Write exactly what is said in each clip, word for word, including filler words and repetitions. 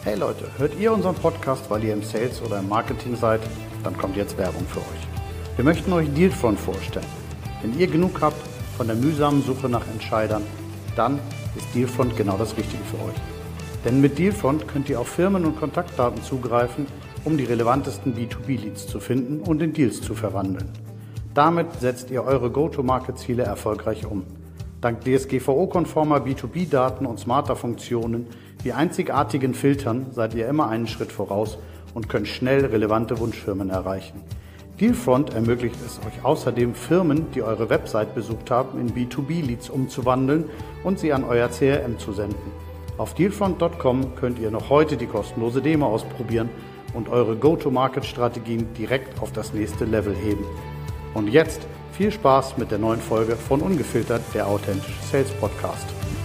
Hey Leute, hört ihr unseren Podcast, weil ihr im Sales oder im Marketing seid? Dann kommt jetzt Werbung für euch. Wir möchten euch Dealfront vorstellen. Wenn ihr genug habt von der mühsamen Suche nach Entscheidern, dann ist Dealfront genau das Richtige für euch. Denn mit Dealfront könnt ihr auf Firmen und Kontaktdaten zugreifen, um die relevantesten B zwei B Leads zu finden und in Deals zu verwandeln. Damit setzt ihr eure Go-to-Market-Ziele erfolgreich um. Dank D S G V O-konformer B zwei B Daten und smarter Funktionen wie einzigartigen Filtern seid ihr immer einen Schritt voraus und könnt schnell relevante Wunschfirmen erreichen. Dealfront ermöglicht es euch außerdem, Firmen, die eure Website besucht haben, in B zwei B Leads umzuwandeln und sie an euer C R M zu senden. Auf dealfront punkt com könnt ihr noch heute die kostenlose Demo ausprobieren und eure Go-to-Market-Strategien direkt auf das nächste Level heben. Und jetzt viel Spaß mit der neuen Folge von Ungefiltert, der authentische Sales Podcast.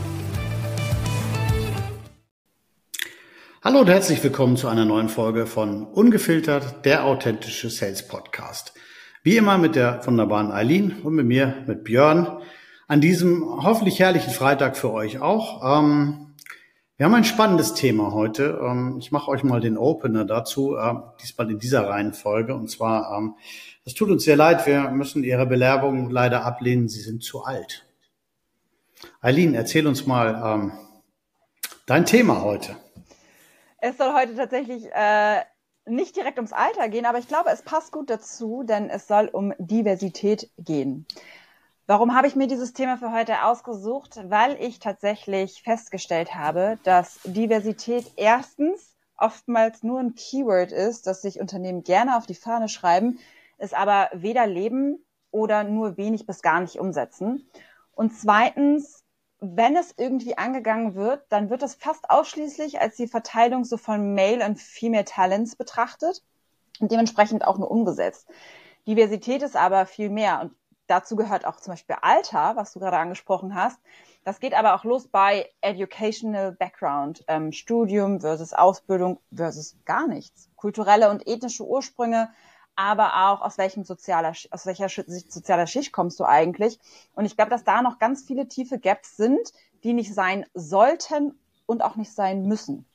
Hallo und herzlich willkommen zu einer neuen Folge von Ungefiltert, der authentische Sales Podcast. Wie immer mit der wunderbaren Eileen und mit mir, mit Björn, an diesem hoffentlich herrlichen Freitag für euch auch. Ähm, Wir haben ein spannendes Thema heute. Ich mache euch mal den Opener dazu, diesmal in dieser Reihenfolge. Und zwar, es tut uns sehr leid, wir müssen Ihre Bewerbung leider ablehnen. Sie sind zu alt. Eileen, erzähl uns mal dein Thema heute. Es soll heute tatsächlich äh, nicht direkt ums Alter gehen, aber ich glaube, es passt gut dazu, denn es soll um Diversität gehen. Warum habe ich mir dieses Thema für heute ausgesucht? Weil ich tatsächlich festgestellt habe, dass Diversität erstens oftmals nur ein Keyword ist, das sich Unternehmen gerne auf die Fahne schreiben, es aber weder leben oder nur wenig bis gar nicht umsetzen. Und zweitens, wenn es irgendwie angegangen wird, dann wird es fast ausschließlich als die Verteilung so von Male und Female Talents betrachtet und dementsprechend auch nur umgesetzt. Diversität ist aber viel mehr und dazu gehört auch zum Beispiel Alter, was du gerade angesprochen hast. Das geht aber auch los bei Educational Background, ähm, Studium versus Ausbildung versus gar nichts. Kulturelle und ethnische Ursprünge, aber auch aus welchem sozialer, aus welcher sozialer Schicht kommst du eigentlich. Und ich glaube, dass da noch ganz viele tiefe Gaps sind, die nicht sein sollten und auch nicht sein müssen.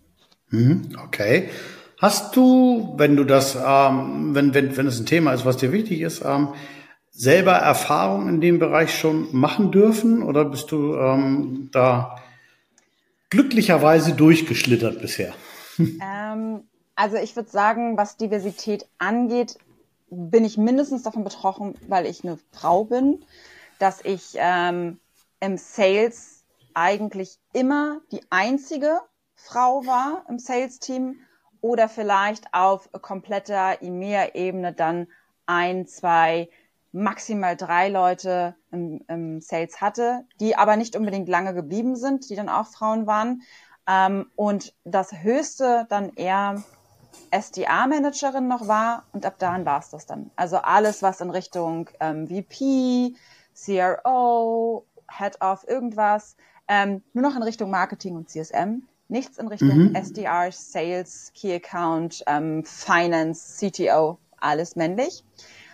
Okay. Hast du, wenn du das, ähm, wenn wenn wenn es ein Thema ist, was dir wichtig ist, ähm, selber Erfahrung in dem Bereich schon machen dürfen oder bist du ähm, da glücklicherweise durchgeschlittert bisher? Ähm, also ich würde sagen, was Diversität angeht, bin ich mindestens davon betroffen, weil ich eine Frau bin, dass ich ähm, im Sales eigentlich immer die einzige Frau war im Sales-Team oder vielleicht auf kompletter E M E A-Ebene dann ein, zwei maximal drei Leute im, im Sales hatte, die aber nicht unbedingt lange geblieben sind, die dann auch Frauen waren. Ähm, und das Höchste dann eher S D A-Managerin noch war und ab dahin war es das dann. Also alles, was in Richtung ähm, V P, C R O, Head of irgendwas, ähm, nur noch in Richtung Marketing und C S M. Nichts in Richtung mhm. S D R, Sales, Key Account, ähm, Finance, C T O, alles männlich.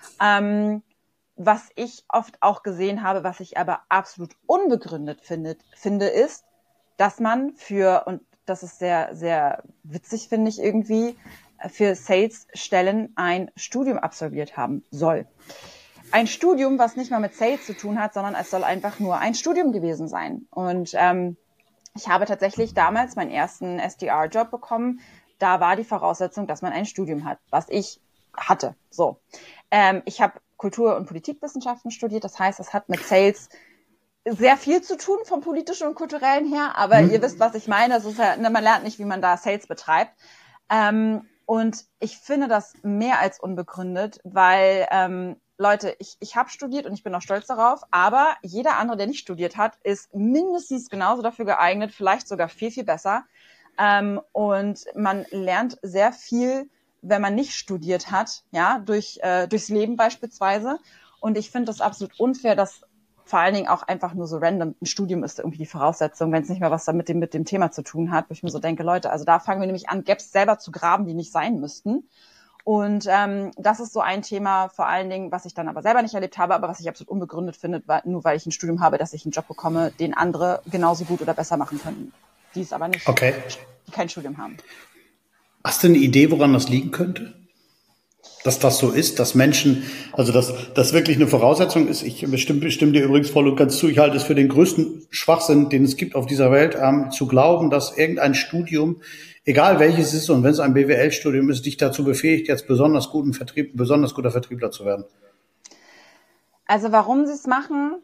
Ähm, Was ich oft auch gesehen habe, was ich aber absolut unbegründet finde, finde, ist, dass man für, und das ist sehr, sehr witzig, finde ich irgendwie, für Sales-Stellen ein Studium absolviert haben soll. Ein Studium, was nicht mal mit Sales zu tun hat, sondern es soll einfach nur ein Studium gewesen sein. Und ähm, ich habe tatsächlich damals meinen ersten S D R-Job bekommen. Da war die Voraussetzung, dass man ein Studium hat, was ich hatte. So, ähm, ich habe Kultur- und Politikwissenschaften studiert. Das heißt, es hat mit Sales sehr viel zu tun vom politischen und kulturellen her. Aber mhm. ihr wisst, was ich meine. Es ist ja, man lernt nicht, wie man da Sales betreibt. Ähm, und ich finde das mehr als unbegründet, weil, ähm, Leute, ich, ich habe studiert und ich bin auch stolz darauf. Aber jeder andere, der nicht studiert hat, ist mindestens genauso dafür geeignet, vielleicht sogar viel, viel besser. Ähm, und man lernt sehr viel, wenn man nicht studiert hat, ja, durch äh, durchs Leben beispielsweise. Und ich finde das absolut unfair, dass vor allen Dingen auch einfach nur so random ein Studium ist irgendwie die Voraussetzung, wenn es nicht mehr was damit dem mit dem Thema zu tun hat, wo ich mir so denke, Leute, also da fangen wir nämlich an, Gaps selber zu graben, die nicht sein müssten. Und ähm, das ist so ein Thema, vor allen Dingen, was ich dann aber selber nicht erlebt habe, aber was ich absolut unbegründet finde, weil, nur weil ich ein Studium habe, dass ich einen Job bekomme, den andere genauso gut oder besser machen könnten. Die ist aber nicht. Okay. die kein Studium haben. Hast du eine Idee, woran das liegen könnte? Dass das so ist, dass Menschen, also dass das wirklich eine Voraussetzung ist. Ich bestimme, bestimme dir übrigens voll und ganz zu, ich halte es für den größten Schwachsinn, den es gibt auf dieser Welt, ähm, zu glauben, dass irgendein Studium, egal welches es ist und wenn es ein B W L-Studium ist, dich dazu befähigt, jetzt besonders guten Vertrieb, besonders guter Vertriebler zu werden. Also warum sie es machen?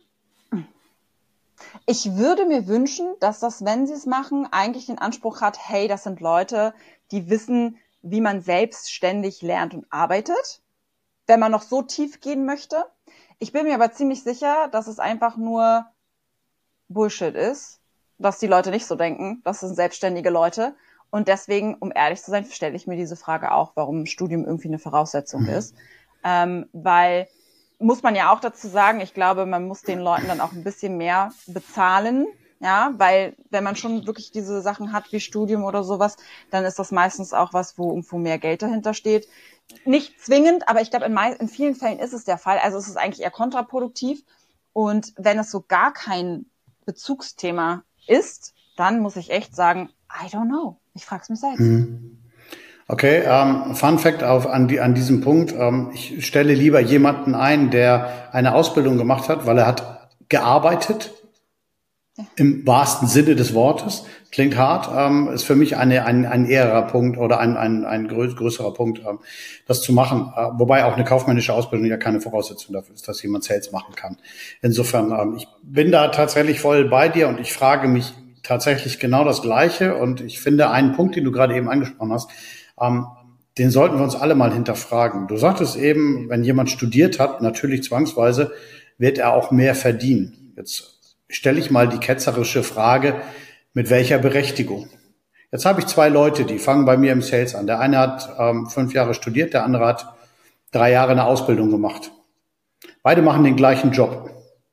Ich würde mir wünschen, dass das, wenn sie es machen, eigentlich den Anspruch hat, hey, das sind Leute, die wissen, wie man selbstständig lernt und arbeitet, wenn man noch so tief gehen möchte. Ich bin mir aber ziemlich sicher, dass es einfach nur Bullshit ist, dass die Leute nicht so denken. Das sind selbstständige Leute. Und deswegen, um ehrlich zu sein, stelle ich mir diese Frage auch, warum ein Studium irgendwie eine Voraussetzung mhm. ist. Ähm, weil, muss man ja auch dazu sagen, ich glaube, man muss den Leuten dann auch ein bisschen mehr bezahlen. Ja, weil wenn man schon wirklich diese Sachen hat wie Studium oder sowas, dann ist das meistens auch was, wo irgendwo mehr Geld dahinter steht. Nicht zwingend, aber ich glaube, in, mei- in vielen Fällen ist es der Fall. Also es ist eigentlich eher kontraproduktiv. Und wenn es so gar kein Bezugsthema ist, dann muss ich echt sagen, I don't know. Ich frage es mich selbst. Mhm. Okay, ähm, Fun Fact auf, an, die, an diesem Punkt. Ähm, ich stelle lieber jemanden ein, der eine Ausbildung gemacht hat, weil er hat gearbeitet. Im wahrsten Sinne des Wortes. Klingt hart, ähm, ist für mich eine, ein, ein ehrerer Punkt oder ein, ein, ein grö- größerer Punkt, ähm, das zu machen. Äh, wobei auch eine kaufmännische Ausbildung ja keine Voraussetzung dafür ist, dass jemand Sales machen kann. Insofern, ähm, ich bin da tatsächlich voll bei dir und ich frage mich tatsächlich genau das Gleiche. Und ich finde einen Punkt, den du gerade eben angesprochen hast, ähm, den sollten wir uns alle mal hinterfragen. Du sagtest eben, wenn jemand studiert hat, natürlich zwangsweise, wird er auch mehr verdienen. Jetzt stelle ich mal die ketzerische Frage, mit welcher Berechtigung? Jetzt habe ich zwei Leute, die fangen bei mir im Sales an. Der eine hat ähm, fünf Jahre studiert, der andere hat drei Jahre eine Ausbildung gemacht. Beide machen den gleichen Job.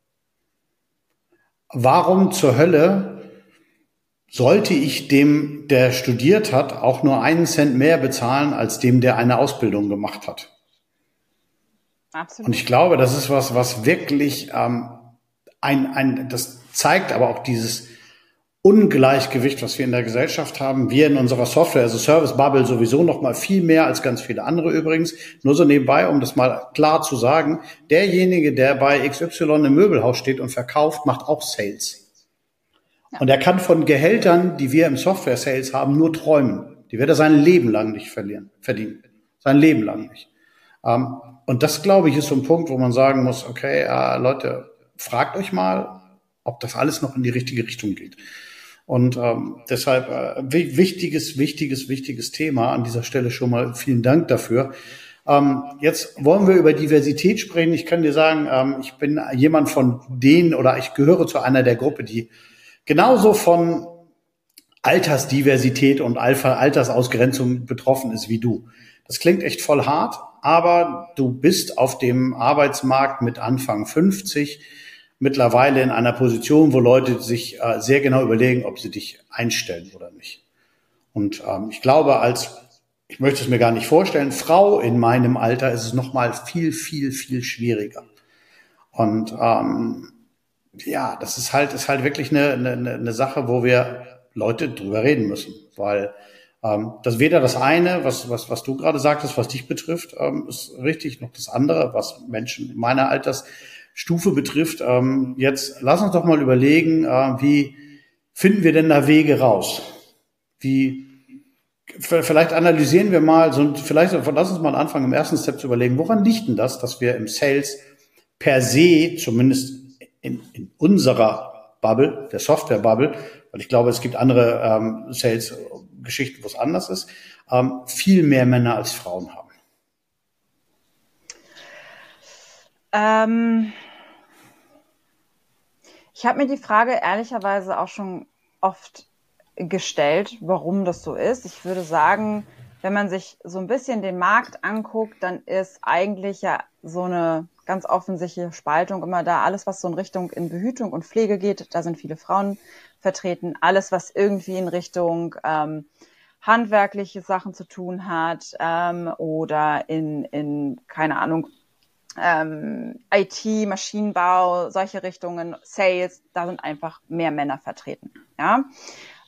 Warum zur Hölle sollte ich dem, der studiert hat, auch nur einen Cent mehr bezahlen, als dem, der eine Ausbildung gemacht hat? Absolut. Und ich glaube, das ist was, was wirklich ähm, ein, ein, das zeigt aber auch dieses Ungleichgewicht, was wir in der Gesellschaft haben. Wir in unserer Software, also Service Bubble sowieso noch mal viel mehr als ganz viele andere übrigens. Nur so nebenbei, um das mal klar zu sagen, derjenige, der bei X Y im Möbelhaus steht und verkauft, macht auch Sales. Ja. Und er kann von Gehältern, die wir im Software Sales haben, nur träumen. Die wird er sein Leben lang nicht verlieren, verdienen. Sein Leben lang nicht. Ähm, und das, glaube ich, ist so ein Punkt, wo man sagen muss, okay, äh, Leute, fragt euch mal, ob das alles noch in die richtige Richtung geht. Und ähm, deshalb äh, wichtiges, wichtiges, wichtiges Thema an dieser Stelle schon mal. Vielen Dank dafür. Ähm, jetzt wollen wir über Diversität sprechen. Ich kann dir sagen, ähm, ich bin jemand von denen oder ich gehöre zu einer der Gruppe, die genauso von Altersdiversität und Altersausgrenzung betroffen ist wie du. Das klingt echt voll hart, aber du bist auf dem Arbeitsmarkt mit Anfang fünfzig mittlerweile in einer Position, wo Leute sich äh, sehr genau überlegen, ob sie dich einstellen oder nicht. Und ähm, ich glaube, als, ich möchte es mir gar nicht vorstellen, Frau in meinem Alter ist es noch mal viel, viel, viel schwieriger. Und ähm, ja, das ist halt, ist halt wirklich eine, eine, eine Sache, wo wir Leute drüber reden müssen, weil ähm, das weder das eine, was, was, was du gerade sagtest, was dich betrifft, ähm, ist richtig, noch das andere, was Menschen meiner Altersstufe betrifft. Ähm, jetzt lass uns doch mal überlegen, äh, wie finden wir denn da Wege raus? Wie, vielleicht analysieren wir mal, so, vielleicht lass uns mal anfangen, im ersten Step zu überlegen, woran liegt denn das, dass wir im Sales per se, zumindest in, in unserer Bubble, der Software-Bubble, weil ich glaube, es gibt andere ähm, Sales-Geschichten, wo es anders ist, ähm, viel mehr Männer als Frauen haben. Ähm, ich habe mir die Frage ehrlicherweise auch schon oft gestellt, warum das so ist. Ich würde sagen, wenn man sich so ein bisschen den Markt anguckt, dann ist eigentlich ja so eine ganz offensichtliche Spaltung immer da. Alles, was so in Richtung in Behütung und Pflege geht, da sind viele Frauen vertreten. Alles, was irgendwie in Richtung ähm, handwerkliche Sachen zu tun hat ähm, oder in, in, keine Ahnung, ähm, I T, Maschinenbau, solche Richtungen, Sales, da sind einfach mehr Männer vertreten. Ja.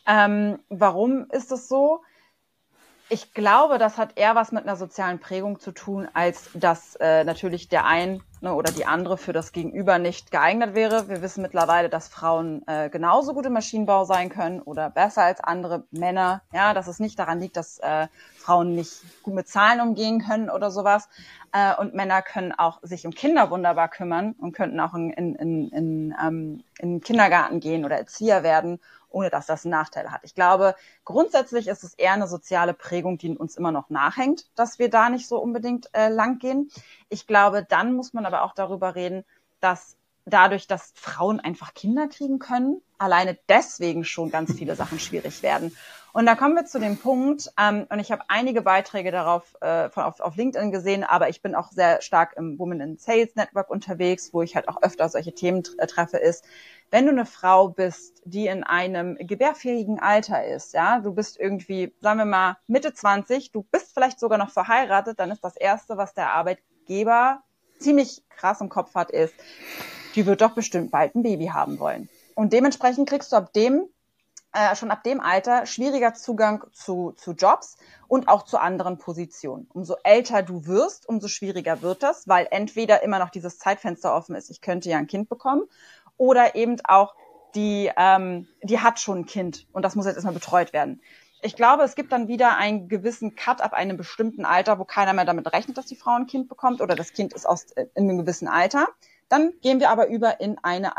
Ähm, warum ist das so? Ich glaube, das hat eher was mit einer sozialen Prägung zu tun, als dass äh, natürlich der ein ne, oder die andere für das Gegenüber nicht geeignet wäre. Wir wissen mittlerweile, dass Frauen äh, genauso gut im Maschinenbau sein können oder besser als andere Männer. Ja, dass es nicht daran liegt, dass äh, Frauen nicht gut mit Zahlen umgehen können oder sowas. Äh, und Männer können auch sich um Kinder wunderbar kümmern und könnten auch in, in, in, in, ähm, in den Kindergarten gehen oder Erzieher werden, ohne dass das einen Nachteil hat. Ich glaube, grundsätzlich ist es eher eine soziale Prägung, die uns immer noch nachhängt, dass wir da nicht so unbedingt äh, lang gehen. Ich glaube, dann muss man aber auch darüber reden, dass dadurch, dass Frauen einfach Kinder kriegen können, alleine deswegen schon ganz viele Sachen schwierig werden. Und da kommen wir zu dem Punkt, ähm, und ich habe einige Beiträge darauf äh, von, auf, auf LinkedIn gesehen, aber ich bin auch sehr stark im Women in Sales Network unterwegs, wo ich halt auch öfter solche Themen t- treffe, ist, wenn du eine Frau bist, die in einem gebärfähigen Alter ist, ja, du bist irgendwie, sagen wir mal, Mitte zwanzig, du bist vielleicht sogar noch verheiratet, dann ist das Erste, was der Arbeitgeber ziemlich krass im Kopf hat, ist, die wird doch bestimmt bald ein Baby haben wollen. Und dementsprechend kriegst du ab dem, äh, schon ab dem Alter schwieriger Zugang zu, zu Jobs und auch zu anderen Positionen. Umso älter du wirst, umso schwieriger wird das, weil entweder immer noch dieses Zeitfenster offen ist, ich könnte ja ein Kind bekommen, oder eben auch, die, ähm, die hat schon ein Kind und das muss jetzt erstmal betreut werden. Ich glaube, es gibt dann wieder einen gewissen Cut ab einem bestimmten Alter, wo keiner mehr damit rechnet, dass die Frau ein Kind bekommt oder das Kind ist aus, in einem gewissen Alter. Dann gehen wir aber über in eine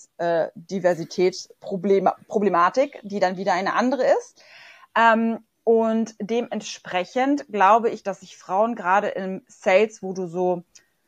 Altersdiversitätsproblematik, die dann wieder eine andere ist. Ähm, und dementsprechend glaube ich, dass sich Frauen gerade im Sales, wo du so,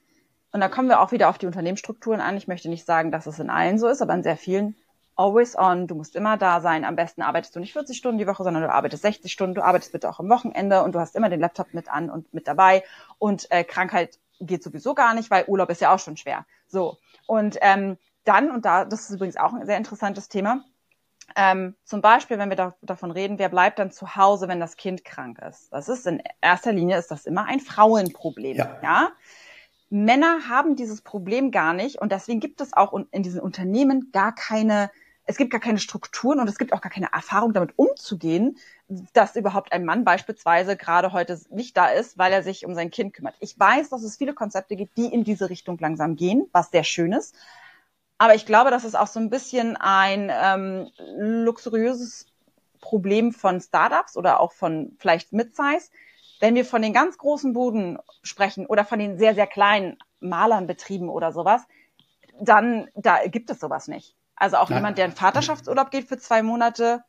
und da kommen wir auch wieder auf die Unternehmensstrukturen an. Ich möchte nicht sagen, dass es in allen so ist, aber in sehr vielen, always on, du musst immer da sein. Am besten arbeitest du nicht vierzig Stunden die Woche, sondern du arbeitest sechzig Stunden. Du arbeitest bitte auch am Wochenende und du hast immer den Laptop mit an und mit dabei. Und äh, Krankheit geht sowieso gar nicht, weil Urlaub ist ja auch schon schwer. So, und ähm, dann, und da, das ist übrigens auch ein sehr interessantes Thema, ähm, zum Beispiel, wenn wir da, davon reden, wer bleibt dann zu Hause, wenn das Kind krank ist? Das ist in erster Linie, ist das immer ein Frauenproblem, ja? ja? Männer haben dieses Problem gar nicht und deswegen gibt es auch in diesen Unternehmen gar keine, es gibt gar keine Strukturen und es gibt auch gar keine Erfahrung damit umzugehen, dass überhaupt ein Mann beispielsweise gerade heute nicht da ist, weil er sich um sein Kind kümmert. Ich weiß, dass es viele Konzepte gibt, die in diese Richtung langsam gehen, was sehr schön ist. Aber ich glaube, das ist auch so ein bisschen ein ähm, luxuriöses Problem von Startups oder auch von vielleicht Mid-Size. Wenn wir von den ganz großen Buden sprechen oder von den sehr, sehr kleinen Malernbetrieben oder sowas, dann da gibt es sowas nicht. Also auch ja. jemand, der in Vaterschaftsurlaub geht für zwei Monate,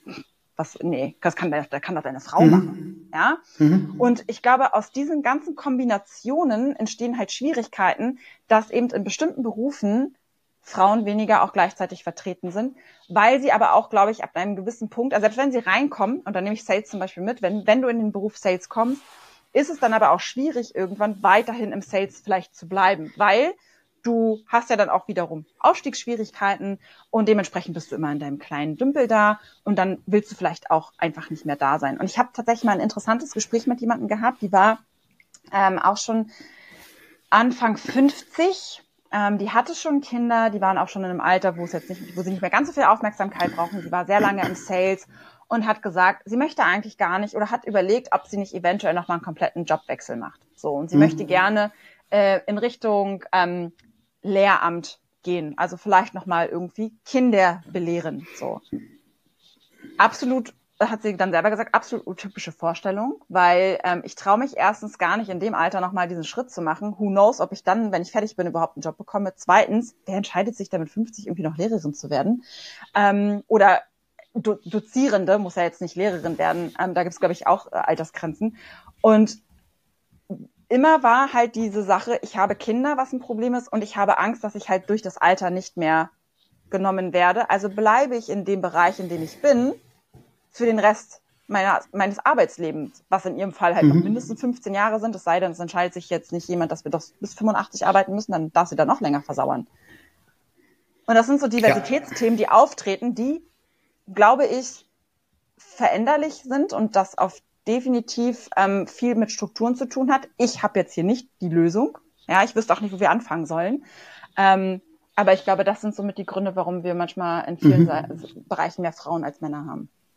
was, nee, das kann, der kann doch deine Frau mhm. machen. Ja? Mhm. Und ich glaube, aus diesen ganzen Kombinationen entstehen halt Schwierigkeiten, dass eben in bestimmten Berufen Frauen weniger auch gleichzeitig vertreten sind, weil sie aber auch, glaube ich, ab einem gewissen Punkt, also selbst wenn sie reinkommen, und dann nehme ich Sales zum Beispiel mit, wenn, wenn du in den Beruf Sales kommst, ist es dann aber auch schwierig, irgendwann weiterhin im Sales vielleicht zu bleiben, weil du hast ja dann auch wiederum Aufstiegsschwierigkeiten und dementsprechend bist du immer in deinem kleinen Dümpel da und dann willst du vielleicht auch einfach nicht mehr da sein. Und ich habe tatsächlich mal ein interessantes Gespräch mit jemandem gehabt, die war ähm, auch schon Anfang fünfzig. Ähm, die hatte schon Kinder, die waren auch schon in einem Alter, wo es jetzt nicht, wo sie nicht mehr ganz so viel Aufmerksamkeit brauchen. Sie war sehr lange im Sales und hat gesagt, sie möchte eigentlich gar nicht oder hat überlegt, ob sie nicht eventuell nochmal einen kompletten Jobwechsel macht. So, und sie mhm. möchte gerne äh, in Richtung ähm, Lehramt gehen, also vielleicht nochmal irgendwie Kinder belehren. So, absolut. Hat sie dann selber gesagt, absolut utopische Vorstellung, weil ähm, ich traue mich erstens gar nicht in dem Alter nochmal diesen Schritt zu machen. Who knows, ob ich dann, wenn ich fertig bin, überhaupt einen Job bekomme. Zweitens, wer entscheidet sich da mit fünfzig irgendwie noch Lehrerin zu werden? Ähm, oder Do- Dozierende, muss ja jetzt nicht Lehrerin werden. Ähm, da gibt es, glaube ich, auch äh, Altersgrenzen. Und immer war halt diese Sache, ich habe Kinder, was ein Problem ist, und ich habe Angst, dass ich halt durch das Alter nicht mehr genommen werde. Also bleibe ich in dem Bereich, in dem ich bin, für den Rest meiner, meines Arbeitslebens, was in ihrem Fall halt mhm. noch mindestens fünfzehn Jahre sind, es sei denn, es entscheidet sich jetzt nicht jemand, dass wir doch bis fünfundachtzig arbeiten müssen, dann darf sie da noch länger versauern. Und das sind so Diversitätsthemen, die auftreten, die, glaube ich, veränderlich sind und das auf definitiv ähm, viel mit Strukturen zu tun hat. Ich habe jetzt hier nicht die Lösung. Ja, ich wüsste auch nicht, wo wir anfangen sollen. Ähm, aber ich glaube, das sind somit die Gründe, warum wir manchmal in vielen mhm. Bereichen mehr Frauen als Männer haben.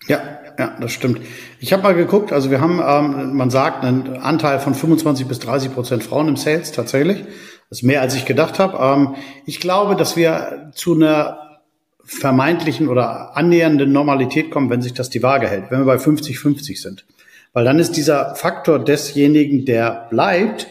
Ja, ja, das stimmt. Ich habe mal geguckt, also wir haben, ähm, man sagt, einen Anteil von fünfundzwanzig bis dreißig Prozent Frauen im Sales tatsächlich. Das ist mehr, als ich gedacht habe. Ähm, ich glaube, dass wir zu einer vermeintlichen oder annähernden Normalität kommen, wenn sich das die Waage hält, wenn wir bei fünfzig fünfzig sind. Weil dann ist dieser Faktor desjenigen, der bleibt,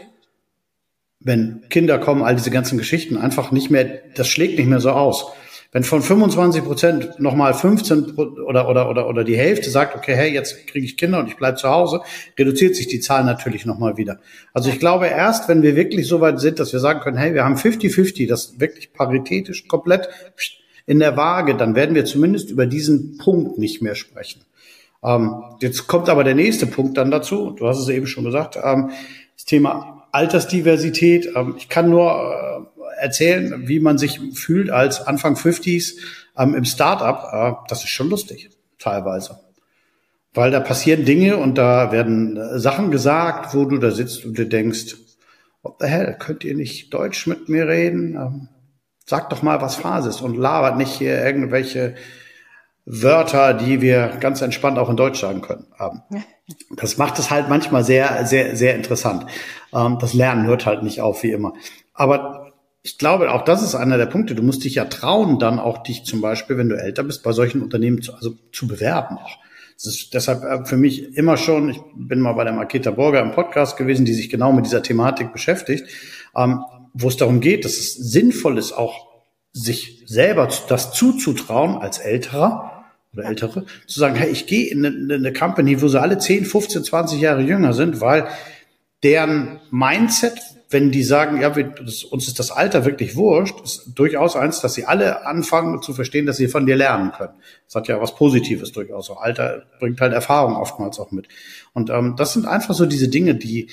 wenn Kinder kommen, all diese ganzen Geschichten, einfach nicht mehr, das schlägt nicht mehr so aus. Wenn von fünfundzwanzig Prozent nochmal fünfzehn oder, oder, oder, oder die Hälfte sagt, okay, hey, jetzt kriege ich Kinder und ich bleibe zu Hause, reduziert sich die Zahl natürlich nochmal wieder. Also ich glaube, erst wenn wir wirklich so weit sind, dass wir sagen können, hey, wir haben fünfzig fünfzig, das wirklich paritätisch komplett in der Waage, dann werden wir zumindest über diesen Punkt nicht mehr sprechen. Ähm, jetzt kommt aber der nächste Punkt dann dazu. Du hast es eben schon gesagt, ähm, das Thema Altersdiversität. Ähm, ich kann nur äh, erzählen, wie man sich fühlt als Anfang fünfziger ähm, im Start-up. Äh, das ist schon lustig, teilweise. Weil da passieren Dinge und da werden äh, Sachen gesagt, wo du da sitzt und dir denkst, what the hell, könnt ihr nicht Deutsch mit mir reden? Ähm, sagt doch mal, was Phase ist und labert nicht hier irgendwelche Wörter, die wir ganz entspannt auch in Deutsch sagen können, haben. Das macht es halt manchmal sehr, sehr, sehr interessant. Ähm, das Lernen hört halt nicht auf, wie immer. Aber ich glaube, auch das ist einer der Punkte. Du musst dich ja trauen, dann auch dich zum Beispiel, wenn du älter bist, bei solchen Unternehmen zu, also zu bewerben auch. Das ist deshalb für mich immer schon, ich bin mal bei der Marketa Burger im Podcast gewesen, die sich genau mit dieser Thematik beschäftigt, ähm, wo es darum geht, dass es sinnvoll ist, auch sich selber das zuzutrauen als Älterer oder Ältere, zu sagen, hey, ich gehe in eine, eine Company, wo sie alle zehn, fünfzehn, zwanzig Jahre jünger sind, weil deren Mindset, wenn die sagen, ja, wir, das, uns ist das Alter wirklich wurscht, ist durchaus eins, dass sie alle anfangen zu verstehen, dass sie von dir lernen können. Das hat ja was Positives durchaus. Auch Alter bringt halt Erfahrung oftmals auch mit. Und ähm, das sind einfach so diese Dinge, die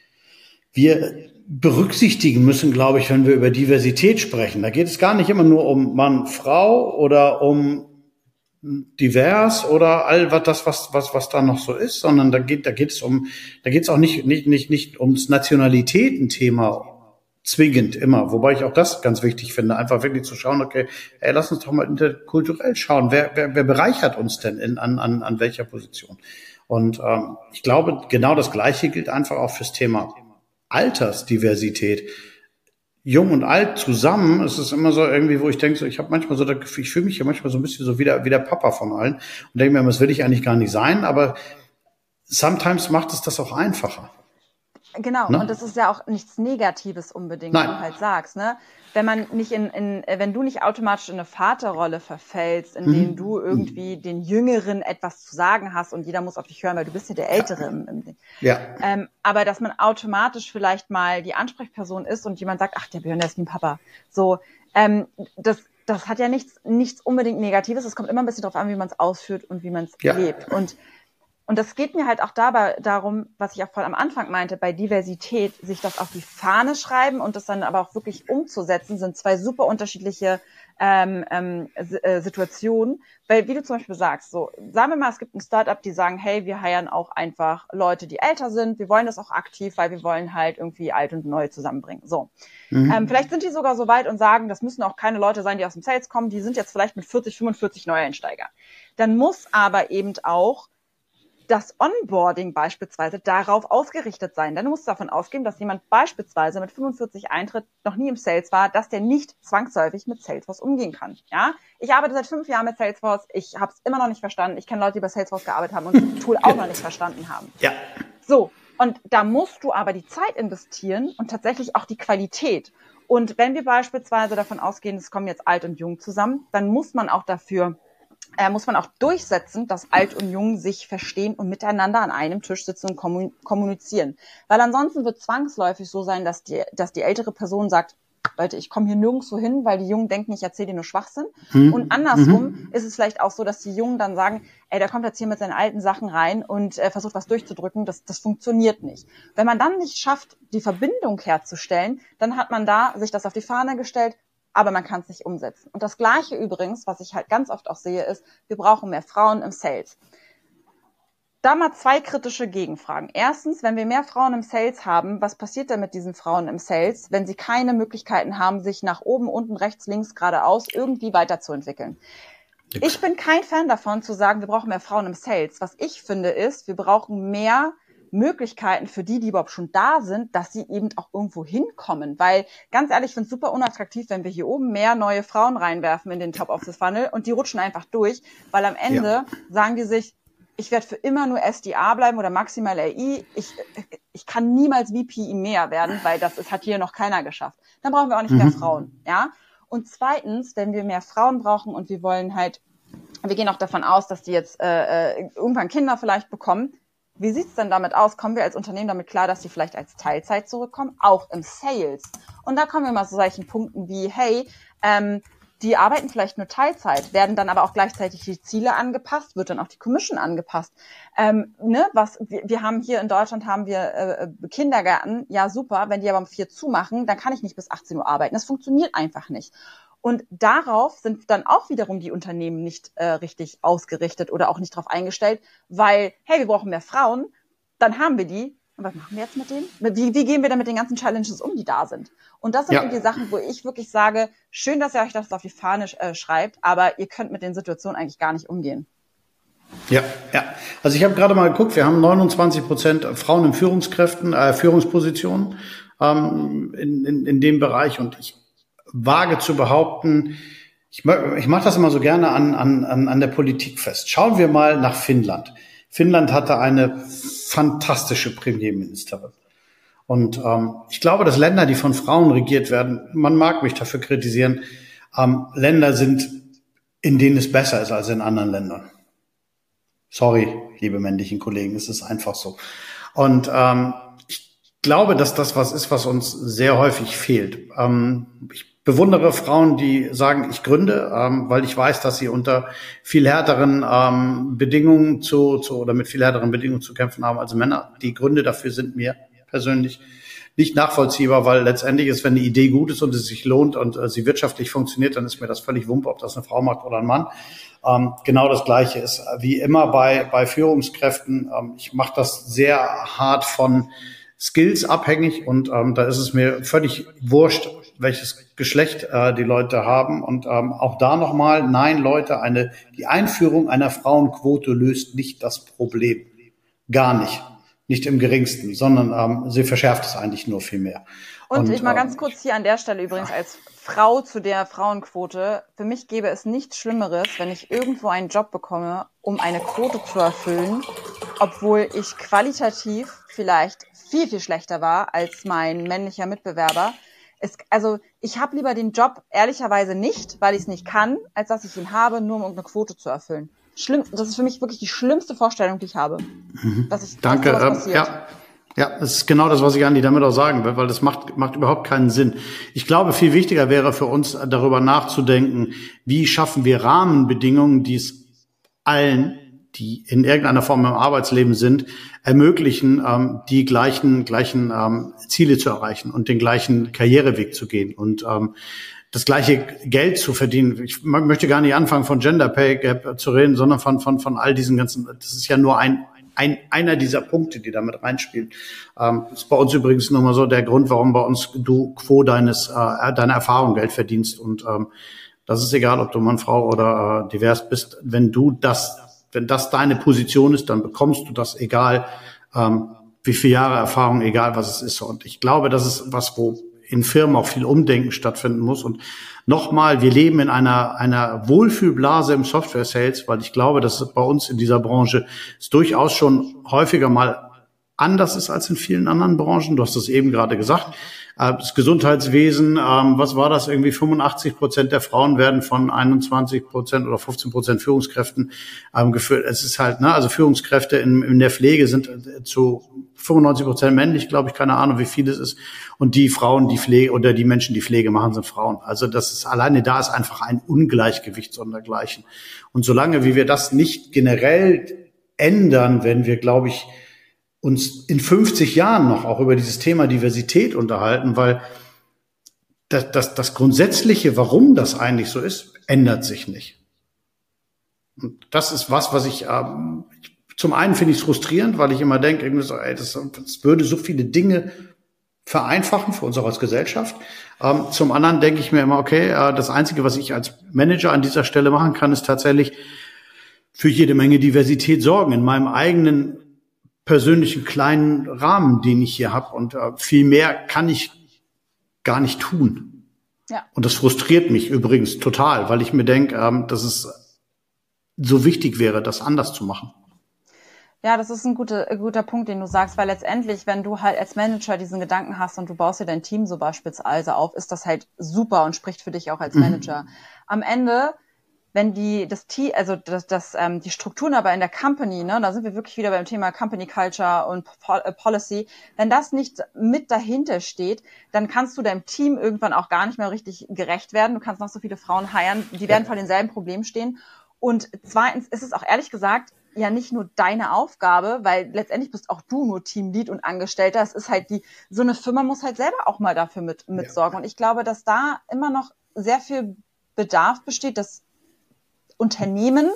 wir berücksichtigen müssen, glaube ich, wenn wir über Diversität sprechen. Da geht es gar nicht immer nur um Mann, Frau oder um divers oder all was das was was was da noch so ist, sondern da geht da geht es um da geht es auch nicht nicht nicht nicht ums Nationalitätenthema zwingend immer, wobei ich auch das ganz wichtig finde, einfach wirklich zu schauen, okay, ey, lass uns doch mal interkulturell schauen, wer wer, wer bereichert uns denn in an an an welcher Position? Und ähm, ich glaube, genau das Gleiche gilt einfach auch fürs Thema Altersdiversität. Jung und alt zusammen, es ist immer so irgendwie, wo ich denke, so, ich habe manchmal so, ich fühle mich ja manchmal so ein bisschen so wie der, wie der Papa von allen und denke mir, das will ich eigentlich gar nicht sein, aber sometimes macht es das auch einfacher. Genau, ne? Und das ist ja auch nichts Negatives unbedingt, Nein. wie du halt sagst, ne? Wenn man nicht in, in, wenn du nicht automatisch in eine Vaterrolle verfällst, in mhm. dem du irgendwie den Jüngeren etwas zu sagen hast und jeder muss auf dich hören, weil du bist ja der Ältere ja. im, im Ding. Ja. Ähm, aber dass man automatisch vielleicht mal die Ansprechperson ist und jemand sagt, ach, der Björn, der ist wie ein Papa. So, ähm, das, das hat ja nichts, nichts unbedingt Negatives. Es kommt immer ein bisschen drauf an, wie man es ausführt und wie man es ja. lebt. Und Und das geht mir halt auch dabei darum, was ich auch voll am Anfang meinte, bei Diversität, sich das auf die Fahne schreiben und das dann aber auch wirklich umzusetzen, sind zwei super unterschiedliche ähm, ähm, äh, Situationen. Weil, wie du zum Beispiel sagst, so, sagen wir mal, es gibt ein Startup, die sagen, hey, wir heiern auch einfach Leute, die älter sind, wir wollen das auch aktiv, weil wir wollen halt irgendwie alt und neu zusammenbringen. So. Mhm. Ähm, vielleicht sind die sogar so weit und sagen, das müssen auch keine Leute sein, die aus dem Sales kommen, die sind jetzt vielleicht mit vierzig, fünfundvierzig Neueinsteiger. Dann muss aber eben auch das Onboarding beispielsweise darauf ausgerichtet sein. Denn du musst davon ausgehen, dass jemand beispielsweise mit fünfundvierzig eintritt, noch nie im Sales war, dass der nicht zwangsläufig mit Salesforce umgehen kann. Ja, ich arbeite seit fünf Jahren mit Salesforce. Ich habe es immer noch nicht verstanden. Ich kenne Leute, die bei Salesforce gearbeitet haben und das Tool auch noch nicht verstanden haben. Ja. So, und da musst du aber die Zeit investieren und tatsächlich auch die Qualität. Und wenn wir beispielsweise davon ausgehen, es kommen jetzt alt und jung zusammen, dann muss man auch dafür Äh, muss man auch durchsetzen, dass Alt und Jung sich verstehen und miteinander an einem Tisch sitzen und kommunizieren. Weil ansonsten wird zwangsläufig so sein, dass die, dass die ältere Person sagt, Leute, ich komme hier nirgendwo hin, weil die Jungen denken, ich erzähle dir nur Schwachsinn. Mhm. Und andersrum mhm. ist es vielleicht auch so, dass die Jungen dann sagen, ey, der kommt jetzt hier mit seinen alten Sachen rein und äh, versucht was durchzudrücken. Das, das funktioniert nicht. Wenn man dann nicht schafft, die Verbindung herzustellen, dann hat man da sich das auf die Fahne gestellt, aber man kann es nicht umsetzen. Und das Gleiche übrigens, was ich halt ganz oft auch sehe, ist, wir brauchen mehr Frauen im Sales. Da mal zwei kritische Gegenfragen. Erstens, wenn wir mehr Frauen im Sales haben, was passiert denn mit diesen Frauen im Sales, wenn sie keine Möglichkeiten haben, sich nach oben, unten, rechts, links, geradeaus irgendwie weiterzuentwickeln? Ich bin kein Fan davon zu sagen, wir brauchen mehr Frauen im Sales. Was ich finde ist, wir brauchen mehr Möglichkeiten für die, die überhaupt schon da sind, dass sie eben auch irgendwo hinkommen. Weil, ganz ehrlich, ich finde es super unattraktiv, wenn wir hier oben mehr neue Frauen reinwerfen in den Top-of-the-Funnel und die rutschen einfach durch, weil am Ende ja. sagen die sich, ich werde für immer nur S D A bleiben oder maximal A I. Ich, ich kann niemals V P mehr werden, weil das ist, hat hier noch keiner geschafft. Dann brauchen wir auch nicht mhm. mehr Frauen, ja. Und zweitens, wenn wir mehr Frauen brauchen und wir wollen halt, wir gehen auch davon aus, dass die jetzt äh, irgendwann Kinder vielleicht bekommen. Wie sieht's denn damit aus? Kommen wir als Unternehmen damit klar, dass die vielleicht als Teilzeit zurückkommen? Auch im Sales. Und da kommen wir mal zu solchen Punkten wie, hey, ähm, die arbeiten vielleicht nur Teilzeit, werden dann aber auch gleichzeitig die Ziele angepasst, wird dann auch die Commission angepasst. Ähm, ne, was wir, wir haben hier in Deutschland haben wir äh, Kindergärten, ja super, wenn die aber um vier zumachen, dann kann ich nicht bis achtzehn Uhr arbeiten. Das funktioniert einfach nicht. Und darauf sind dann auch wiederum die Unternehmen nicht äh, richtig ausgerichtet oder auch nicht drauf eingestellt, weil, hey, wir brauchen mehr Frauen, dann haben wir die. Und was machen wir jetzt mit denen? Wie, wie gehen wir denn mit den ganzen Challenges um, die da sind? Und das sind ja. die Sachen, wo ich wirklich sage, schön, dass ihr euch das auf die Fahne äh, schreibt, aber ihr könnt mit den Situationen eigentlich gar nicht umgehen. Ja, ja. Also ich habe gerade mal geguckt, wir haben neunundzwanzig Prozent Frauen in Führungskräften, äh, Führungspositionen ähm, in, in, in dem Bereich. Und ich wage zu behaupten, ich, ich mache das immer so gerne an, an, an der Politik fest. Schauen wir mal nach Finnland. Finnland hatte eine fantastische Premierministerin. Und ähm, ich glaube, dass Länder, die von Frauen regiert werden, man mag mich dafür kritisieren, ähm, Länder sind, in denen es besser ist als in anderen Ländern. Sorry, liebe männlichen Kollegen, es ist einfach so. Und ähm, ich glaube, dass das was ist, was uns sehr häufig fehlt. Ähm, ich bewundere Frauen, die sagen, ich gründe, ähm, weil ich weiß, dass sie unter viel härteren ähm, Bedingungen zu, zu oder mit viel härteren Bedingungen zu kämpfen haben als Männer. Die Gründe dafür sind mir persönlich nicht nachvollziehbar, weil letztendlich ist, wenn eine Idee gut ist und es sich lohnt und äh, sie wirtschaftlich funktioniert, dann ist mir das völlig wumpe, ob das eine Frau macht oder ein Mann. Ähm, genau das Gleiche ist wie immer bei bei Führungskräften. Ähm, ich mache das sehr hart von Skills abhängig und ähm, da ist es mir völlig wurscht, welches Geschlecht äh, die Leute haben. Und ähm, auch da nochmal, nein, Leute, eine die Einführung einer Frauenquote löst nicht das Problem. Gar nicht. Nicht im geringsten, sondern ähm, sie verschärft es eigentlich nur viel mehr. Und, und ich mal ähm, ganz kurz hier an der Stelle übrigens als Frau zu der Frauenquote. Für mich gäbe es nichts Schlimmeres, wenn ich irgendwo einen Job bekomme, um eine Quote zu erfüllen, obwohl ich qualitativ vielleicht viel, viel schlechter war als mein männlicher Mitbewerber. Es, also ich habe lieber den Job ehrlicherweise nicht, weil ich es nicht kann, als dass ich ihn habe, nur um irgendeine Quote zu erfüllen. Schlimm, das ist für mich wirklich die schlimmste Vorstellung, die ich habe. Mhm. Dass ich, Danke. Dass ähm, ja, ja, das ist genau das, was ich Andi damit auch sagen will, weil das macht macht überhaupt keinen Sinn. Ich glaube, viel wichtiger wäre für uns, darüber nachzudenken, wie schaffen wir Rahmenbedingungen, die es allen, die in irgendeiner Form im Arbeitsleben sind, ermöglichen, ähm, die gleichen gleichen ähm, Ziele zu erreichen und den gleichen Karriereweg zu gehen und ähm, das gleiche Geld zu verdienen. Ich möchte gar nicht anfangen, von Gender Pay Gap zu reden, sondern von von von all diesen ganzen. Das ist ja nur ein ein einer dieser Punkte, die damit reinspielen. Ähm, das ist bei uns übrigens nochmal so der Grund, warum bei uns du quo deines äh, deiner Erfahrung Geld verdienst. Und ähm, das ist egal, ob du Mann, Frau oder äh, divers bist. Wenn du das, wenn das deine Position ist, dann bekommst du das, egal ähm, wie viele Jahre Erfahrung, egal was es ist. Und ich glaube, das ist was, wo in Firmen auch viel Umdenken stattfinden muss. Und nochmal, wir leben in einer einer Wohlfühlblase im Software-Sales, weil ich glaube, dass es bei uns in dieser Branche es durchaus schon häufiger mal anders ist als in vielen anderen Branchen. Du hast es eben gerade gesagt. Das Gesundheitswesen, ähm, was war das? Irgendwie fünfundachtzig Prozent der Frauen werden von einundzwanzig Prozent oder fünfzehn Prozent Führungskräften ähm, geführt. Es ist halt, ne, also Führungskräfte in, in der Pflege sind äh, zu fünfundneunzig Prozent männlich, glaube ich, keine Ahnung, wie viel es ist. Und die Frauen, die Pflege oder die Menschen, die Pflege machen, sind Frauen. Also das ist alleine da ist einfach ein Ungleichgewicht sondergleichen. Und solange wie wir das nicht generell ändern, wenn wir, glaube ich, uns in fünfzig Jahren noch auch über dieses Thema Diversität unterhalten, weil das, das, das Grundsätzliche, warum das eigentlich so ist, ändert sich nicht. Und das ist was, was ich, ähm, zum einen finde ich es frustrierend, weil ich immer denke, irgendwie so, ey, das, das würde so viele Dinge vereinfachen für uns auch als Gesellschaft. Ähm, zum anderen denke ich mir immer, okay, äh, das Einzige, was ich als Manager an dieser Stelle machen kann, ist tatsächlich für jede Menge Diversität sorgen in meinem eigenen persönlichen kleinen Rahmen, den ich hier habe. Und äh, viel mehr kann ich gar nicht tun. Ja. Und das frustriert mich übrigens total, weil ich mir denke, ähm, dass es so wichtig wäre, das anders zu machen. Ja, das ist ein guter, guter Punkt, den du sagst, weil letztendlich, wenn du halt als Manager diesen Gedanken hast und du baust dir dein Team so beispielsweise auf, ist das halt super und spricht für dich auch als Manager. Mhm. Am Ende, wenn die das Team, also das, das ähm, die Strukturen aber in der Company, ne, da sind wir wirklich wieder beim Thema Company Culture und Pol- äh, Policy, wenn das nicht mit dahinter steht, dann kannst du deinem Team irgendwann auch gar nicht mehr richtig gerecht werden. Du kannst noch so viele Frauen heiern, die werden vor denselben Problemen stehen. Und zweitens ist es auch ehrlich gesagt ja nicht nur deine Aufgabe, weil letztendlich bist auch du nur Teamlead und Angestellter. Es ist halt die, so eine Firma muss halt selber auch mal dafür mit, mit sorgen. Ja. Und ich glaube, dass da immer noch sehr viel Bedarf besteht, dass Unternehmen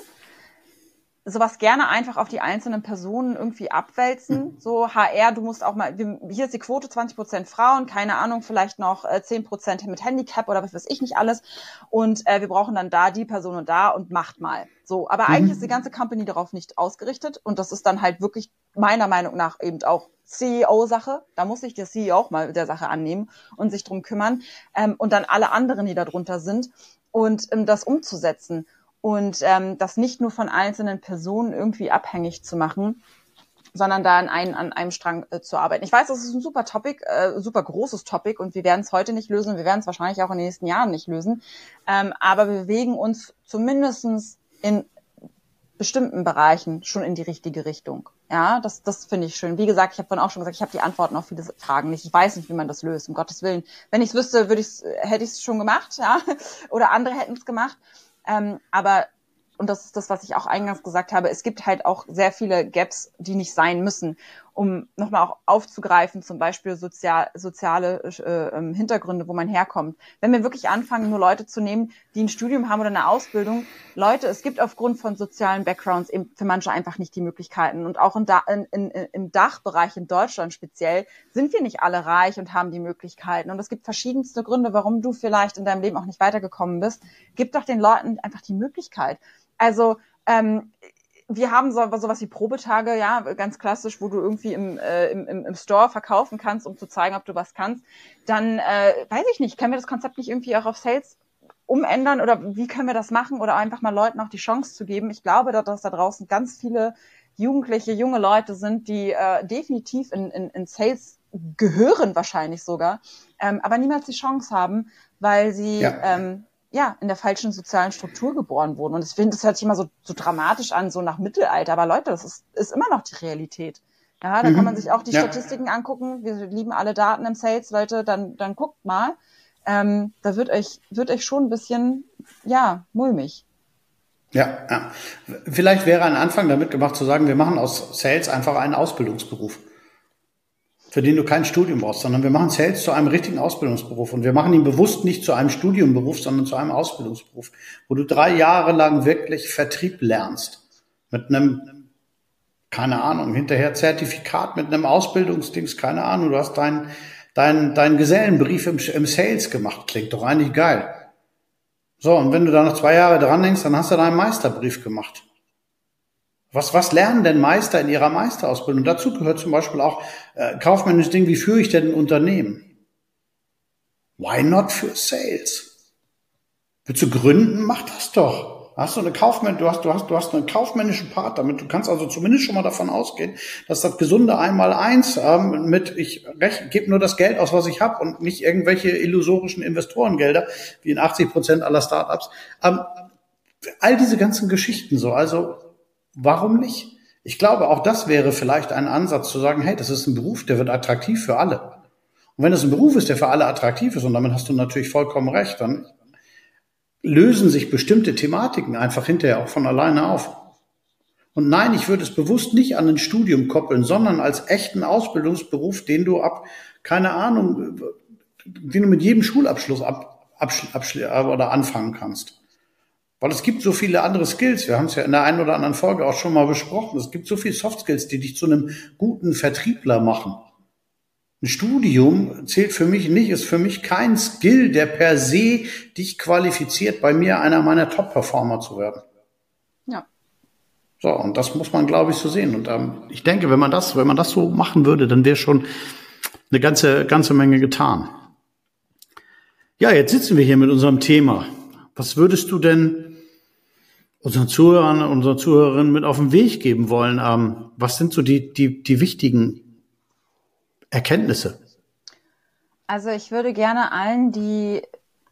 sowas gerne einfach auf die einzelnen Personen irgendwie abwälzen. So H R, du musst auch mal, hier ist die Quote zwanzig Prozent Frauen, keine Ahnung, vielleicht noch zehn Prozent mit Handicap oder was weiß ich nicht alles. Und äh, wir brauchen dann da die Person und da und macht mal. So, aber mhm. eigentlich ist die ganze Company darauf nicht ausgerichtet und das ist dann halt wirklich meiner Meinung nach eben auch C E O-Sache. Da muss sich der C E O auch mal der Sache annehmen und sich drum kümmern ähm, und dann alle anderen, die da drunter sind und ähm, das umzusetzen. Und ähm, das nicht nur von einzelnen Personen irgendwie abhängig zu machen, sondern da an einem, an einem Strang äh, zu arbeiten. Ich weiß, das ist ein super Topic, äh, super großes Topic und wir werden es heute nicht lösen, wir werden es wahrscheinlich auch in den nächsten Jahren nicht lösen, ähm, aber wir bewegen uns zumindestens in bestimmten Bereichen schon in die richtige Richtung. Ja, das, das finde ich schön. Wie gesagt, ich habe vorhin auch schon gesagt, ich habe die Antworten auf viele Fragen nicht. Ich weiß nicht, wie man das löst, um Gottes Willen. Wenn ich es wüsste, würde ich's, hätte ich es schon gemacht, ja, oder andere hätten es gemacht. Ähm, aber, und das ist das, was ich auch eingangs gesagt habe, es gibt halt auch sehr viele Gaps, die nicht sein müssen, um nochmal auch aufzugreifen, zum Beispiel sozial, soziale äh, Hintergründe, wo man herkommt. Wenn wir wirklich anfangen, nur Leute zu nehmen, die ein Studium haben oder eine Ausbildung, Leute, es gibt aufgrund von sozialen Backgrounds eben für manche einfach nicht die Möglichkeiten. Und auch in da, in, in, im Dachbereich in Deutschland speziell sind wir nicht alle reich und haben die Möglichkeiten. Und es gibt verschiedenste Gründe, warum du vielleicht in deinem Leben auch nicht weitergekommen bist. Gib doch den Leuten einfach die Möglichkeit. Also ähm, wir haben so sowas wie Probetage, ja, ganz klassisch, wo du irgendwie im, äh, im, im Store verkaufen kannst, um zu zeigen, ob du was kannst. Dann, äh, weiß ich nicht, können wir das Konzept nicht irgendwie auch auf Sales umändern oder wie können wir das machen oder einfach mal Leuten auch die Chance zu geben? Ich glaube, dass da draußen ganz viele Jugendliche, junge Leute sind, die äh, definitiv in, in, in Sales gehören wahrscheinlich sogar, ähm, aber niemals die Chance haben, weil sie ja. Ähm, ja, in der falschen sozialen Struktur geboren wurden. Und ich finde, das hört sich immer so, so dramatisch an, so nach Mittelalter. Aber Leute, das ist, ist immer noch die Realität. Ja, da mhm. kann man sich auch die ja. Statistiken angucken. Wir lieben alle Daten im Sales, Leute. Dann, dann guckt mal. Ähm, da wird euch, wird euch schon ein bisschen, ja, mulmig. Ja, ja. Vielleicht wäre ein Anfang damit gemacht zu sagen, wir machen aus Sales einfach einen Ausbildungsberuf, für den du kein Studium brauchst, sondern wir machen Sales zu einem richtigen Ausbildungsberuf und wir machen ihn bewusst nicht zu einem Studiumberuf, sondern zu einem Ausbildungsberuf, wo du drei Jahre lang wirklich Vertrieb lernst. Mit einem, keine Ahnung, hinterher Zertifikat, mit einem Ausbildungsdings, keine Ahnung, du hast deinen dein, dein Gesellenbrief im, im Sales gemacht, klingt doch eigentlich geil. So, und wenn du da noch zwei Jahre dran hängst, dann hast du deinen Meisterbrief gemacht. Was, was lernen denn Meister in ihrer Meisterausbildung? Dazu gehört zum Beispiel auch äh, kaufmännisches Ding, wie führe ich denn ein Unternehmen? Why not für Sales? Willst du gründen? Mach das doch. Hast du eine Kaufmänn, du hast, du hast, du hast einen kaufmännischen Part damit. Du kannst also zumindest schon mal davon ausgehen, dass das gesunde Einmaleins ähm, mit ich gebe nur das Geld aus, was ich habe und nicht irgendwelche illusorischen Investorengelder wie in achtzig Prozent aller Startups. Ähm, all diese ganzen Geschichten so, also warum nicht? Ich glaube, auch das wäre vielleicht ein Ansatz zu sagen, hey, das ist ein Beruf, der wird attraktiv für alle. Und wenn es ein Beruf ist, der für alle attraktiv ist, und damit hast du natürlich vollkommen recht, dann lösen sich bestimmte Thematiken einfach hinterher auch von alleine auf. Und nein, ich würde es bewusst nicht an ein Studium koppeln, sondern als echten Ausbildungsberuf, den du ab, keine Ahnung, den du mit jedem Schulabschluss ab, absch, absch, oder anfangen kannst. Weil es gibt so viele andere Skills. Wir haben es ja in der einen oder anderen Folge auch schon mal besprochen. Es gibt so viele Soft Skills, die dich zu einem guten Vertriebler machen. Ein Studium zählt für mich nicht, ist für mich kein Skill, der per se dich qualifiziert, bei mir einer meiner Top-Performer zu werden. Ja. So, und das muss man, glaube ich, so sehen. Und ähm, ich denke, wenn man das, wenn man das so machen würde, dann wäre schon eine ganze, ganze Menge getan. Ja, jetzt sitzen wir hier mit unserem Thema. Was würdest du denn unseren Zuhörern, unseren Zuhörerinnen mit auf den Weg geben wollen? Ähm, was sind so die, die, die wichtigen Erkenntnisse? Also ich würde gerne allen, die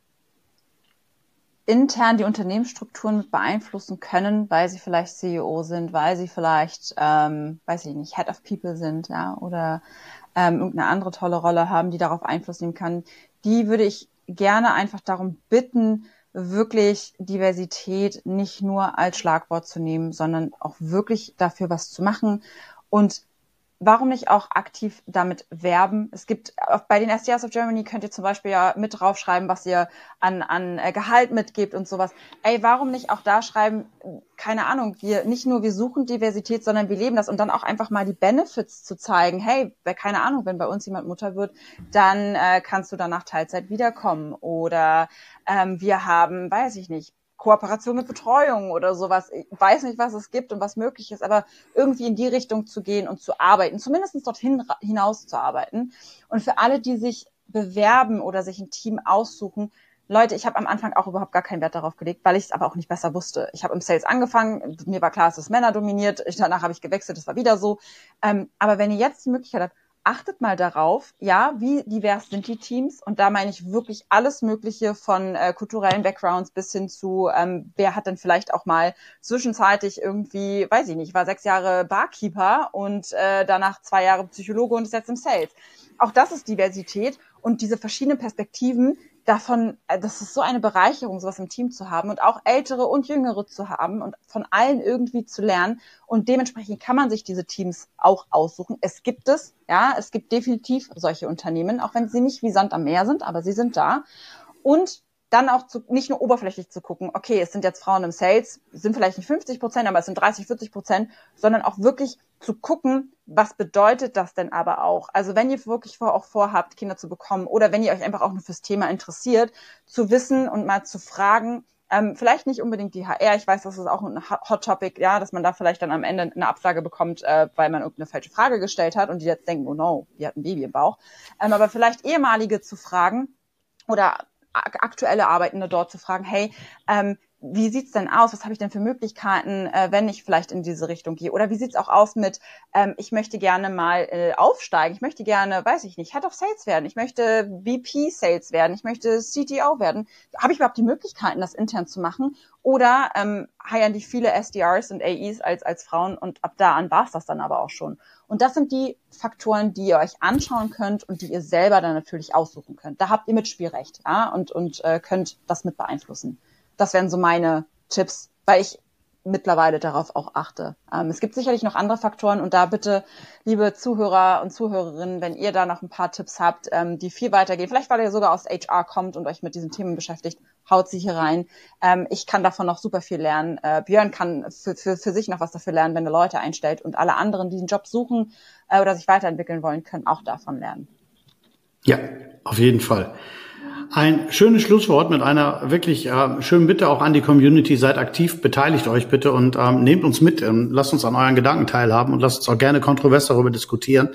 intern die Unternehmensstrukturen mit beeinflussen können, weil sie vielleicht C E O sind, weil sie vielleicht, ähm, weiß ich nicht, Head of People sind, ja, oder ähm, irgendeine andere tolle Rolle haben, die darauf Einfluss nehmen kann, die würde ich gerne einfach darum bitten, wirklich Diversität nicht nur als Schlagwort zu nehmen, sondern auch wirklich dafür was zu machen. Und warum nicht auch aktiv damit werben? Es gibt, auch bei den S D Rs of Germany könnt ihr zum Beispiel ja mit draufschreiben, was ihr an, an Gehalt mitgebt und sowas. Ey, warum nicht auch da schreiben, keine Ahnung, wir, nicht nur wir suchen Diversität, sondern wir leben das, und dann auch einfach mal die Benefits zu zeigen. Hey, keine Ahnung, wenn bei uns jemand Mutter wird, dann äh, kannst du danach Teilzeit wiederkommen. Oder ähm, wir haben, weiß ich nicht, Kooperation mit Betreuung oder sowas. Ich weiß nicht, was es gibt und was möglich ist, aber irgendwie in die Richtung zu gehen und zu arbeiten, zumindest dorthin hinaus zu arbeiten. Und für alle, die sich bewerben oder sich ein Team aussuchen, Leute, ich habe am Anfang auch überhaupt gar keinen Wert darauf gelegt, weil ich es aber auch nicht besser wusste. Ich habe im Sales angefangen, mir war klar, es ist männerdominiert, ich, danach habe ich gewechselt, das war wieder so. Ähm, aber wenn ihr jetzt die Möglichkeit habt, achtet mal darauf, ja, wie divers sind die Teams, und da meine ich wirklich alles Mögliche von äh, kulturellen Backgrounds bis hin zu, ähm, wer hat denn vielleicht auch mal zwischenzeitlich irgendwie, weiß ich nicht, war sechs Jahre Barkeeper und äh, danach zwei Jahre Psychologe und ist jetzt im Sales. Auch das ist Diversität, und diese verschiedenen Perspektiven, davon, das ist so eine Bereicherung, sowas im Team zu haben und auch Ältere und Jüngere zu haben und von allen irgendwie zu lernen. Und dementsprechend kann man sich diese Teams auch aussuchen. Es gibt es, ja, es gibt definitiv solche Unternehmen, auch wenn sie nicht wie Sand am Meer sind, aber sie sind da. Und dann auch zu, nicht nur oberflächlich zu gucken, okay, es sind jetzt Frauen im Sales, sind vielleicht nicht fünfzig Prozent, aber es sind dreißig, vierzig Prozent, sondern auch wirklich zu gucken, was bedeutet das denn aber auch? Also wenn ihr wirklich vor, auch vorhabt, Kinder zu bekommen, oder wenn ihr euch einfach auch nur fürs Thema interessiert, zu wissen und mal zu fragen, ähm, vielleicht nicht unbedingt die H R, ich weiß, das ist auch ein Hot Topic, ja, dass man da vielleicht dann am Ende eine Absage bekommt, äh, weil man irgendeine falsche Frage gestellt hat und die jetzt denken, oh no, die hat ein Baby im Bauch. Ähm, aber vielleicht ehemalige zu fragen oder aktuelle Arbeitende dort zu fragen, hey, ähm, wie sieht's denn aus? Was habe ich denn für Möglichkeiten, äh, wenn ich vielleicht in diese Richtung gehe? Oder wie sieht's auch aus mit, ähm, ich möchte gerne mal äh, aufsteigen, ich möchte gerne, weiß ich nicht, Head of Sales werden, ich möchte V P Sales werden, ich möchte C T O werden. Habe ich überhaupt die Möglichkeiten, das intern zu machen? Oder ähm, heiern die viele S D Rs und A Es als als Frauen, und ab da an war's das dann aber auch schon. Und das sind die Faktoren, die ihr euch anschauen könnt und die ihr selber dann natürlich aussuchen könnt. Da habt ihr Mitspielrecht, ja, und und äh, könnt das mit beeinflussen. Das wären so meine Tipps, weil ich mittlerweile darauf auch achte. Ähm, es gibt sicherlich noch andere Faktoren, und da bitte, liebe Zuhörer und Zuhörerinnen, wenn ihr da noch ein paar Tipps habt, ähm, die viel weitergehen, vielleicht weil ihr sogar aus H R kommt und euch mit diesen Themen beschäftigt, haut sie hier rein. Ähm, ich kann davon noch super viel lernen. Äh, Björn kann für, für, für sich noch was dafür lernen, wenn er Leute einstellt, und alle anderen, die einen Job suchen äh, oder sich weiterentwickeln wollen, können auch davon lernen. Ja, auf jeden Fall. Ein schönes Schlusswort mit einer wirklich äh, schönen Bitte auch an die Community. Seid aktiv, beteiligt euch bitte und ähm, nehmt uns mit und lasst uns an euren Gedanken teilhaben und lasst uns auch gerne kontrovers darüber diskutieren.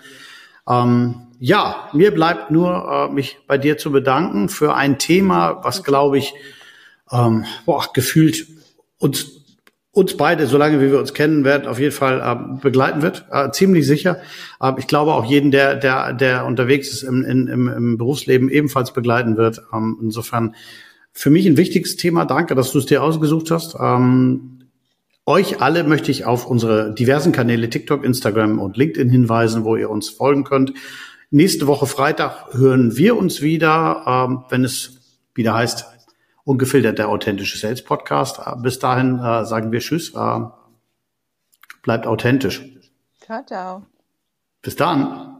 Ähm, ja, mir bleibt nur, äh, mich bei dir zu bedanken für ein Thema, was, glaube ich, ähm, boah, gefühlt uns uns beide, solange wie wir uns kennen, werden auf jeden Fall äh, begleiten wird, äh, ziemlich sicher. Äh, ich glaube auch jeden, der der der unterwegs ist im, in, im, im Berufsleben, ebenfalls begleiten wird. Ähm, insofern für mich ein wichtiges Thema. Danke, dass du es dir ausgesucht hast. Ähm, euch alle möchte ich auf unsere diversen Kanäle TikTok, Instagram und LinkedIn hinweisen, wo ihr uns folgen könnt. Nächste Woche Freitag hören wir uns wieder, ähm, wenn es wieder heißt, Ungefiltert, der authentische Sales Podcast. Bis dahin äh, sagen wir Tschüss. Äh, bleibt authentisch. Ciao, ciao. Bis dann.